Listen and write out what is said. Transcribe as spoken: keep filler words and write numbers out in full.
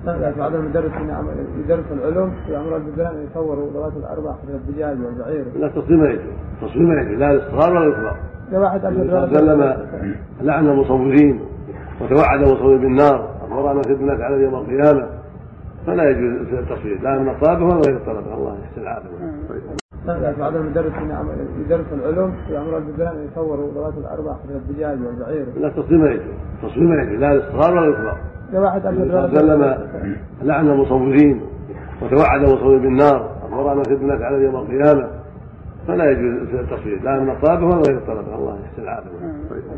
بعض المدرس يدرس العلوم يأمر البلدان أن يصوروا ذوات الأربع مثل الدجاج والبعير. لا تصوير ما يجوز، تصوير ما يجوز لا للصغار ولا للكبار. النبي صلى الله عليه وسلم لعن المصورين وتوعد المصورين بالنار أمرنا في الناس على يوم القيامة، فلا يجوز التصوير لا من الطلبة ولا غير الطلبة. الله يحسن العافية. بعض المدرس يدرس العلوم يأمر البلدان أن يصوروا ذوات الأربع مثل الدجاج والبعير. لا تصوير ما يجوز، تصوير ما يجوز لا للصغار ولا للكبار. الله عليه وسلم لعن المصورين وتوعد المصورين بالنار أمرنا في الناس على يوم القيامة، فلا يجوز التصوير لا من الطلبة ولا غير الطلبة. الله يحسن العافية.